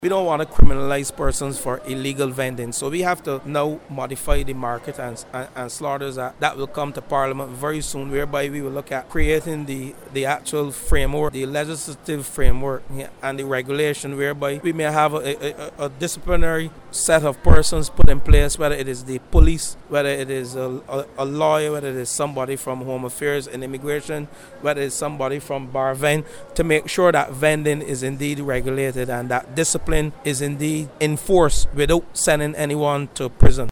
We don't want to criminalize persons for illegal vending, so we have to now modify the Market and Slaughters Act. That will come to Parliament very soon, whereby we will look at creating the actual framework, the legislative framework and the regulation, whereby we may have a disciplinary set of persons put in place, whether it is the police, whether it is a lawyer, whether it is somebody from Home Affairs and Immigration, whether it's somebody from Barven, to make sure that vending is indeed regulated and that discipline is indeed enforced without sending anyone to prison.